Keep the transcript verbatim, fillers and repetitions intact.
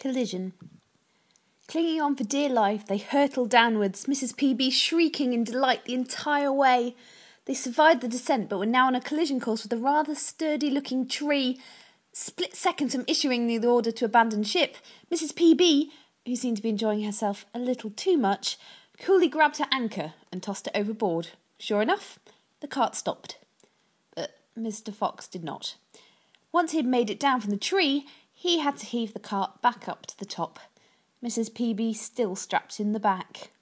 collision. Clinging on for dear life, they hurtled downwards, Missus P B shrieking in delight the entire way. They survived the descent, but were now on a collision course with a rather sturdy-looking tree. Split seconds from issuing the order to abandon ship, Missus P B, who seemed to be enjoying herself a little too much, coolly grabbed her anchor and tossed it overboard. Sure enough, the cart stopped. But Mister Fox did not. Once he had made it down from the tree, he had to heave the cart back up to the top, Missus P B still strapped in the back.